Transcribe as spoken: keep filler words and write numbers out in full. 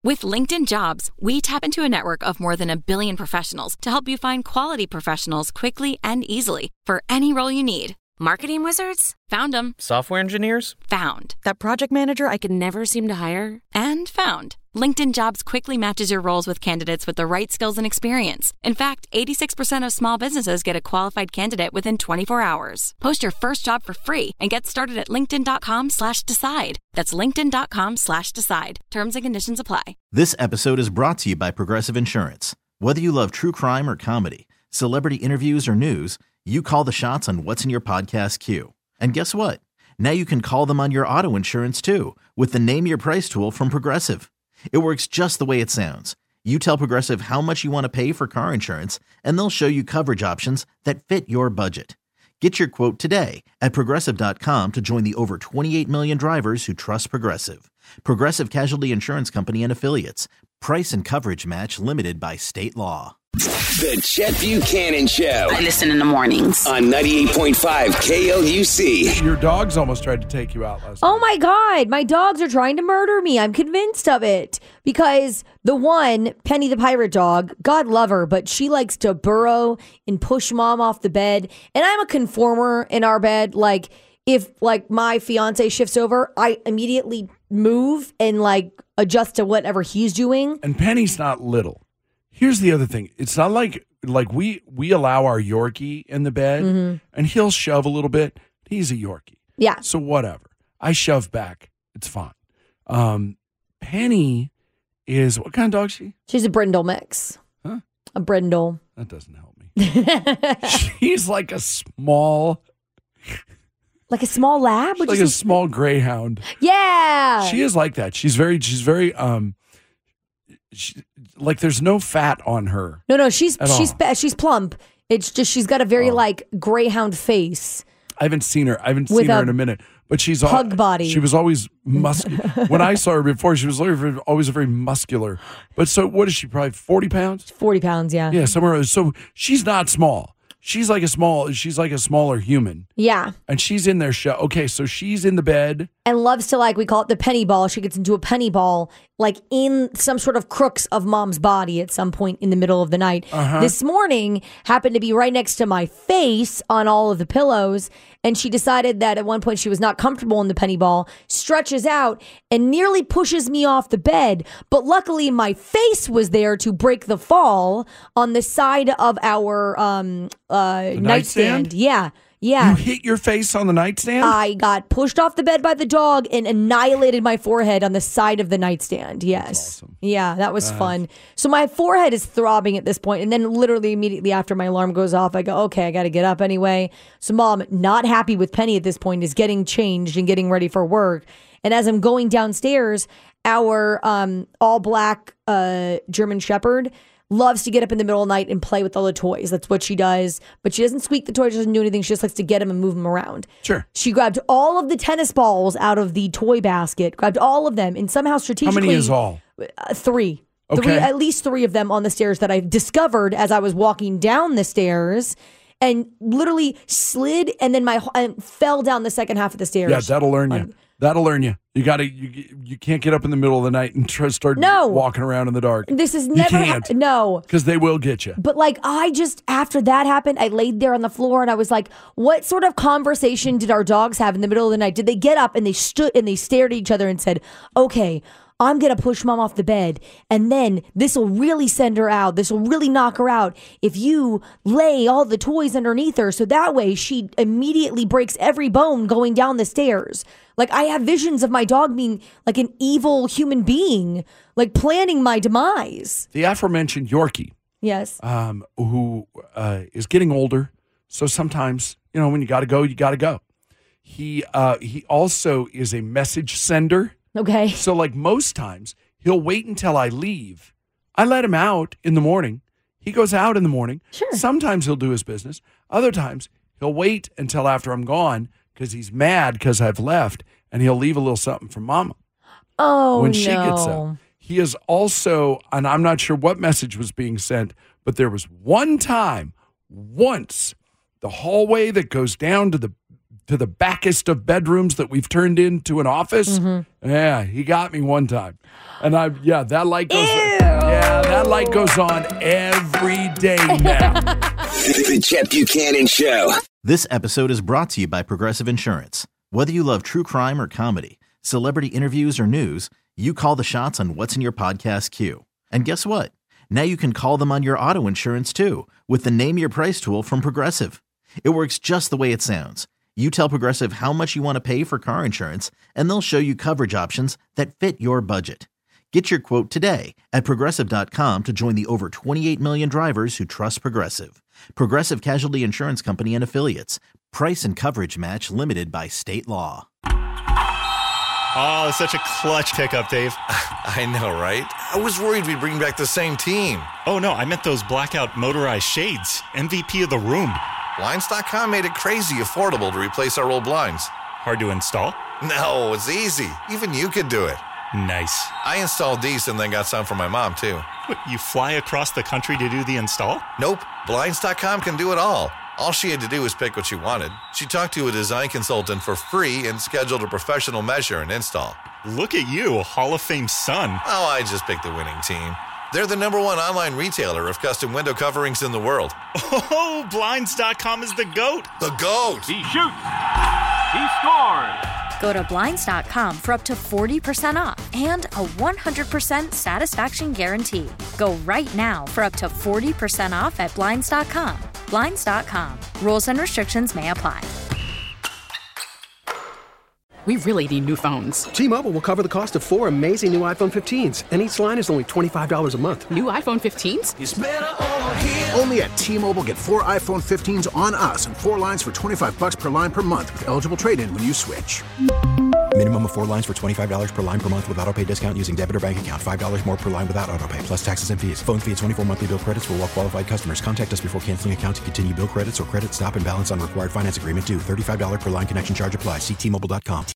With LinkedIn Jobs, we tap into a network of more than a billion professionals to help you find quality professionals quickly and easily for any role you need. Marketing wizards? Found them. Software engineers? Found. That project manager I could never seem to hire? And found. LinkedIn Jobs quickly matches your roles with candidates with the right skills and experience. In fact, eighty-six percent of small businesses get a qualified candidate within twenty-four hours. Post your first job for free and get started at linkedin.com slash decide. That's linkedin.com slash decide. Terms and conditions apply. This episode is brought to you by Progressive Insurance. Whether you love true crime or comedy, celebrity interviews or news, you call the shots on what's in your podcast queue. And guess what? Now you can call them on your auto insurance too with the Name Your Price tool from Progressive. It works just the way it sounds. You tell Progressive how much you want to pay for car insurance, and they'll show you coverage options that fit your budget. Get your quote today at Progressive dot com to join the over twenty-eight million drivers who trust Progressive. Progressive Casualty Insurance Company and Affiliates. Price and coverage match limited by state law. The Chet Buchanan Show. I listen in the mornings. On ninety-eight point five K L U C. Your dogs almost tried to take you out last Oh night. my God, my dogs are trying to murder me. I'm convinced of it. Because the one, Penny the pirate dog, God love her, but she likes to burrow and push mom off the bed. And I'm a conformer in our bed. Like, if like my fiance shifts over, I immediately move and like adjust to whatever he's doing. And Penny's not little. Here's the other thing. It's not like like we we allow our Yorkie in the bed, mm-hmm. and he'll shove a little bit. He's a Yorkie. Yeah. So whatever. I shove back. It's fine. Um, Penny is, what kind of dog is she? She's a brindle mix. Huh? A brindle. That doesn't help me. She's like a small... Like a small lab? Like a small greyhound. Yeah. She is like that. She's very, she's very, um, she, like there's no fat on her. No, no, she's she's all. she's plump. It's just she's got a very oh. like greyhound face. I haven't seen her. I haven't With seen her a in a minute. But she's pug all, body. She was always muscular. When I saw her before, she was always very muscular. But so what is she? Probably forty pounds? forty pounds, yeah. Yeah, somewhere. So she's not small. She's like a small. She's like a smaller human. Yeah. And she's in their show. Okay, so she's in the bed. And loves to, like, we call it the penny ball. She gets into a penny ball, like in some sort of crooks of mom's body at some point in the middle of the night. Uh-huh. This morning happened to be right next to my face on all of the pillows. And she decided that at one point she was not comfortable in the penny ball, stretches out and nearly pushes me off the bed. But luckily my face was there to break the fall on the side of our um, uh, nightstand. nightstand. Yeah. Yeah. You hit your face on the nightstand? I got pushed off the bed by the dog and annihilated my forehead on the side of the nightstand. Yes. That's awesome. Yeah, that was That's... fun. So my forehead is throbbing at this point, and then literally immediately after my alarm goes off, I go, okay, I got to get up anyway. So mom, not happy with Penny at this point, is getting changed and getting ready for work. And as I'm going downstairs, our um, all black uh, German Shepherd loves to get up in the middle of the night and play with all the toys. That's what she does. But she doesn't squeak the toys. She doesn't do anything. She just likes to get them and move them around. Sure. She grabbed all of the tennis balls out of the toy basket, grabbed all of them, and somehow strategically... How many is all? Uh, three. Okay. Three, at least three of them on the stairs that I discovered as I was walking down the stairs, and literally slid and then my and fell down the second half of the stairs. Yeah, that'll learn you. Um, That'll learn you. You got to. You, you can't get up in the middle of the night and try to start No. walking around in the dark. This is You never... can't. Ha- no. Because they will get you. But like, I just, after that happened, I laid there on the floor and I was like, what sort of conversation did our dogs have in the middle of the night? Did they get up and they stood and they stared at each other and said, okay, I'm going to push mom off the bed, and then this will really send her out. This will really knock her out if you lay all the toys underneath her. So that way she immediately breaks every bone going down the stairs. Like, I have visions of my dog being like an evil human being, like planning my demise. The aforementioned Yorkie, Yes. um, who uh, is getting older. So sometimes, you know, when you got to go, you got to go. He uh, he also is a message sender. Okay. So like most times, he'll wait until I leave. I let him out in the morning. He goes out in the morning. Sure. Sometimes he'll do his business. Other times, he'll wait until after I'm gone because he's mad because I've left, and he'll leave a little something for Mama. Oh, when no. she gets up. He is also, and I'm not sure what message was being sent, but there was one time, once, the hallway that goes down to the to the backest of bedrooms that we've turned into an office. Mm-hmm. Yeah, he got me one time. And I, yeah, that light goes, yeah, that light goes on every day now. The Chet Buchanan Show. This episode is brought to you by Progressive Insurance. Whether you love true crime or comedy, celebrity interviews or news, you call the shots on what's in your podcast queue. And guess what? Now you can call them on your auto insurance too with the Name Your Price tool from Progressive. It works just the way it sounds. You tell Progressive how much you want to pay for car insurance, and they'll show you coverage options that fit your budget. Get your quote today at Progressive dot com to join the over twenty-eight million drivers who trust Progressive. Progressive Casualty Insurance Company and Affiliates. Price and coverage match limited by state law. Oh, such a clutch pickup, Dave. I know, right? I was worried we'd bring back the same team. Oh, no, I meant those blackout motorized shades. M V P of the room. Blinds dot com made it crazy affordable to replace our old blinds. Hard to install? No, it's easy. Even you could do it. Nice. I installed these and then got some for my mom, too. What, you fly across the country to do the install? Nope. Blinds dot com can do it all. All she had to do was pick what she wanted. She talked to a design consultant for free and scheduled a professional measure and install. Look at you, Hall of Fame son. Oh, I just picked the winning team. They're the number one online retailer of custom window coverings in the world. Oh, Blinds dot com is the GOAT. The GOAT! He shoots! He scores! Go to Blinds dot com for up to forty percent off and a one hundred percent satisfaction guarantee. Go right now for up to forty percent off at Blinds dot com. Blinds dot com. Rules and restrictions may apply. We really need new phones. T-Mobile will cover the cost of four amazing new iPhone fifteens, and each line is only twenty-five dollars a month. New iPhone fifteens? It's better over here. Only at T-Mobile, get four iPhone fifteens on us and four lines for twenty-five dollars per line per month with eligible trade-in when you switch. Minimum of four lines for twenty-five dollars per line per month with autopay discount using debit or bank account. five dollars more per line without autopay, plus taxes and fees. Phone fee at twenty-four monthly bill credits for well-qualified customers. Contact us before canceling account to continue bill credits or credit stop and balance on required finance agreement due. thirty-five dollars per line connection charge applies. See T Mobile dot com.